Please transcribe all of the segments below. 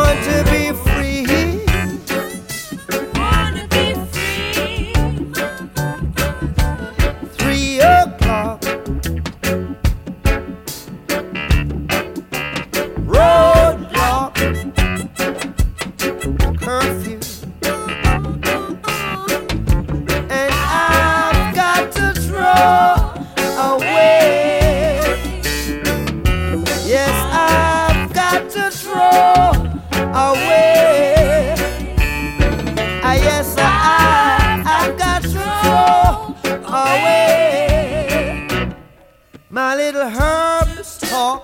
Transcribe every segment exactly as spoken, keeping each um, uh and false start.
want to be free. Wanna be free. Three o'clock. Roadblock. Curfew. And I've got to throw away. Yes, I've got to throw away. Ah, yes, I, I've got to throw away my little herbs talk.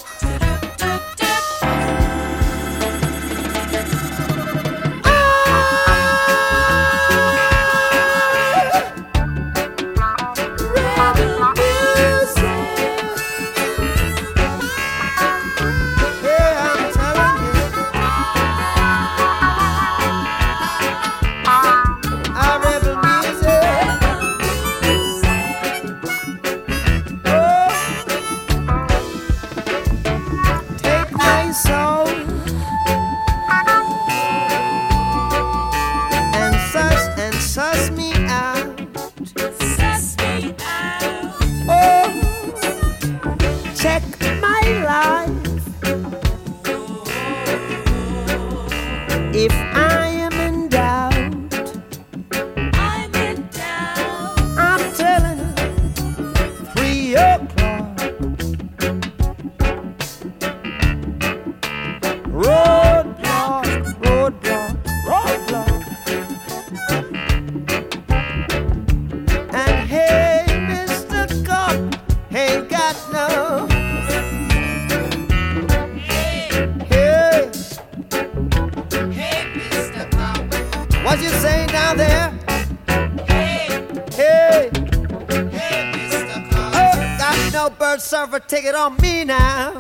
Suss me out. Suss me out. Oh, check my life. If I am in doubt, I'm in doubt. I'm telling you, three o'clock. Roadblock, roadblock, roadblock. And hey, Mister Cop, ain't got no. Hey, Hey, hey, Mister Cop. what you saying down there? Hey, Hey, hey, Mister Cop. oh, got no bird server ticket on me now.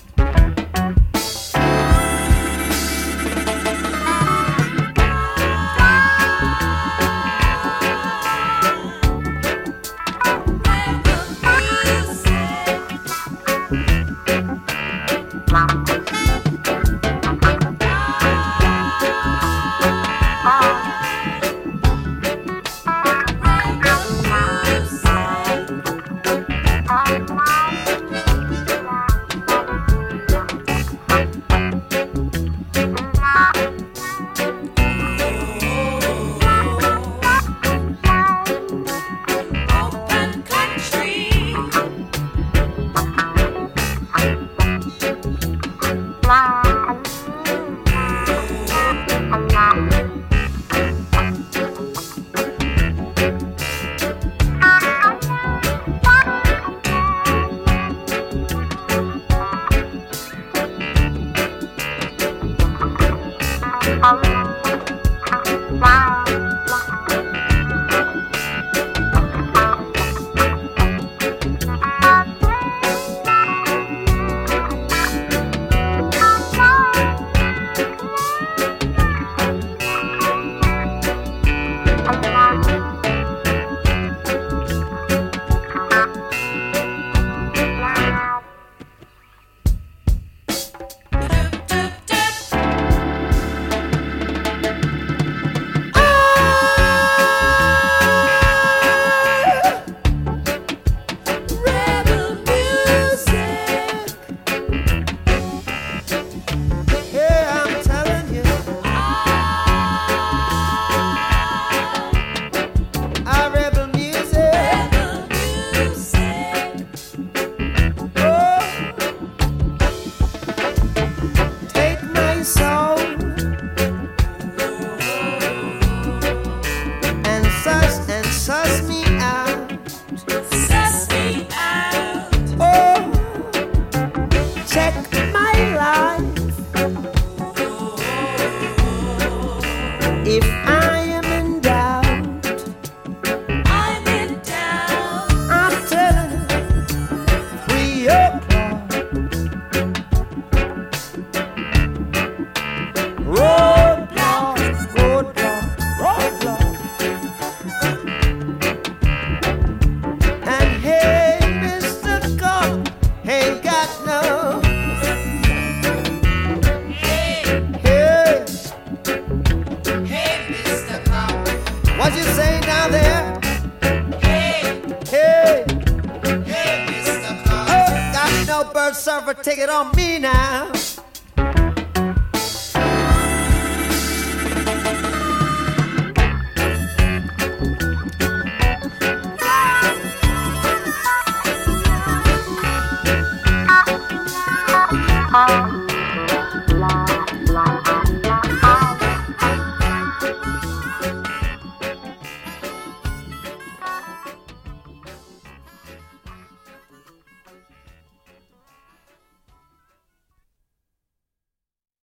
Open country. Rebel music. Yeah, I'm telling you, I rebel music. Rebel music. Oh, take my soul and suss and suss me out. Suss me out. Oh, check my life. If I am in doubt, I'm in doubt. I'm telling you, three o'clock. Roadblock, roadblock, roadblock. And hey, Mister Cop, ain't got no. Hey, Hey, bird surfer, take it on me now.